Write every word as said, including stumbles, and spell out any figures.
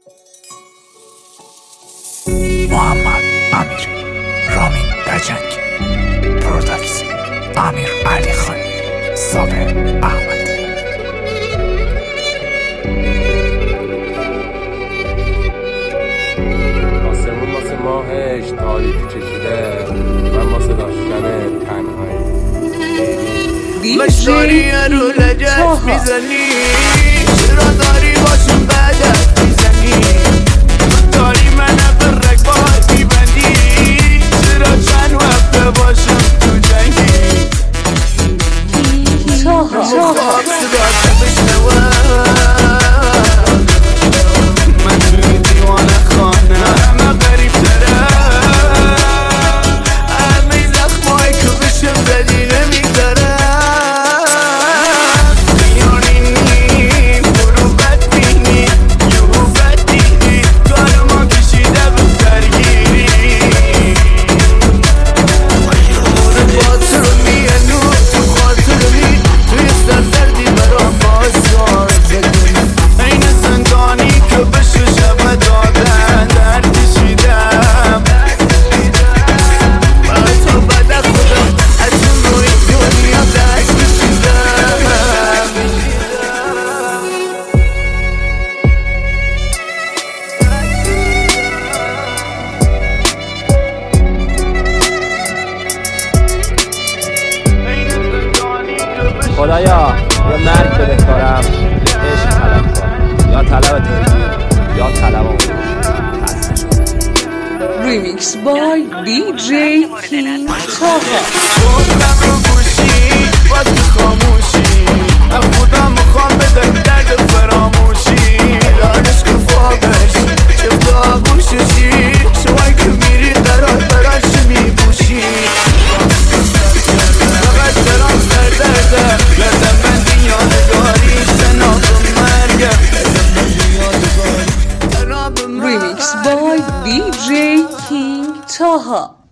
محمد امیری، رامین بجنگ، پروداکس امیر علی خان، صابر احمد. آسمون واسه ماهش تاریک کشیده، من واسه داشتن تنهایی. مشتاری رو لجت میزنی، چرا داری باشم بدت میزنی؟ داری منو به رگبار میبندی، چرا چند وقت باشم تو جنگی؟ مخواب صدات بشنوم، من توی دیوانه خانه همه غریب ترم، همه زخمایی که بشم بدی نمیگذرم. خیارینی برو بد بینی، یهو بد دیدی کار ما کشیده به درگیری. مورد باطر رو میانو تو خاطر می، توی سر دردی برام بازار بدونی. این زندانی که بشه شب دادن درد کشیدم، برای تو بد خودم از اون روی دنیا دست کشیدم. خدایا یا مرگ بده کارم، عشق طلب کن، یا طلب ترجیح یا طلب اون ریمیکس بای دی جی کینگ تاها. خودم رو گوشی باز خاموشی، از خودم میخوام بدم درد فراموشی. لانش که فابش چفت آغوششی، شوایی که میری قرار براش میبوشی. فقط درام سر درده، لازم بندی یادگاری شناب مرگه. ریمیکس بای دی جی کینگ تاها.